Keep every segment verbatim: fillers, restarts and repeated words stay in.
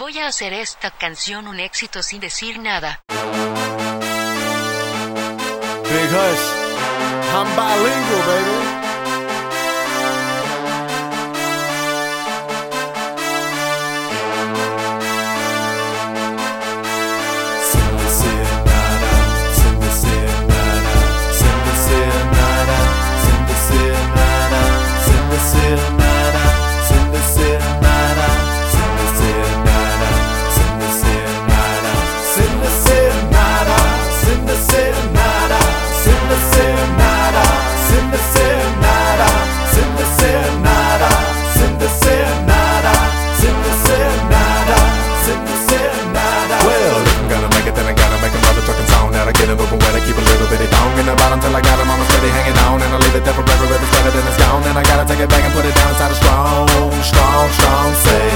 Voy a hacer esta canción un éxito sin decir nada. Big Hush, I'm bilingual, baby. Until I got him on a steady hanging on, and I leave it there forever if it's better than it's gone. Then I gotta take it back and put it down inside a strong, strong, strong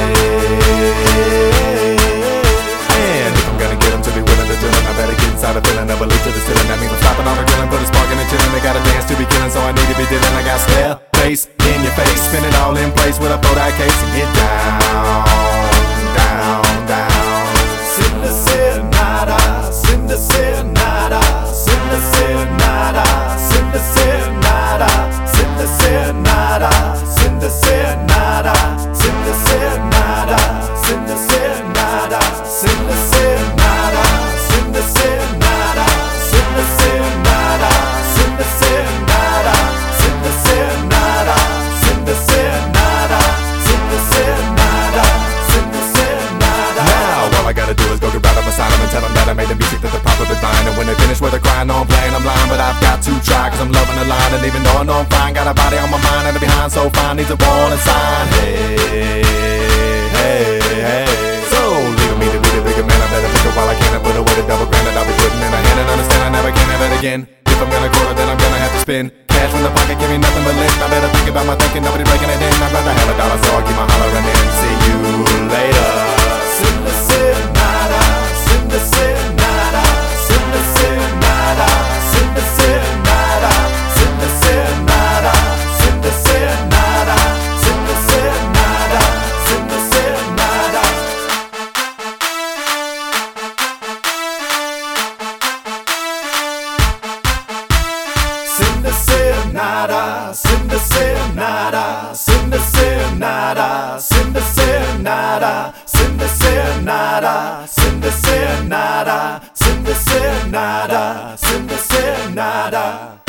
say. And if I'm gonna get him to be willing to do it, I better get inside a feeling of belief to the ceiling. That means I'm stopping all the killing, put a spark in the chillin'. They gotta dance to be killing, so I need to be dealing. I got stare, face in your face, spin it all in place with a Kodak case and get down, down, down. Sin the sin nada, sin the sin nada, sin the sin nada, sin the sin nada, sin the sin nada, sin the sin nada, sin the sin nada, sin the sin nada, sin the sin nada, sin the sin nada, sin the sin nada, sin the sin nada, sin the sin nada, sin the sin nada, sin the sin nada, sin the sin nada. Now all I gotta do is go get right up beside 'em and tell 'em that I made the music that they're probably buying. And when they finish with the crying, no I'm playing, I'm lying, but I've got to try, cause I'm loving the line. And even though I know I'm fine, got a body on my mind and a behind so fine, needs a warning sign. Hey, hey, hey. So leaving me to be the bigger man, I better think it while I can and put away the double grand that I'll be putting in a hand and understand I never can have it again. If I'm gonna quarter, then I'm gonna have to spin cash from the pocket, give me nothing but lint. I better think about my thinking, nobody breaking it in. I'd rather have a dollar, so I'll keep my hollering in. See you later. Sin the sin nada, sin the sin nada, sin the sin nada, sin the sin nada, sin the sin nada, sin the sin nada, sin the sin nada, sin the sin nada. Sin the sin nada, sin the sin nada, sin the sin nada, sin the sin nada, sin the sin nada, sin the sin nada, sin the sin nada, sin the sin nada.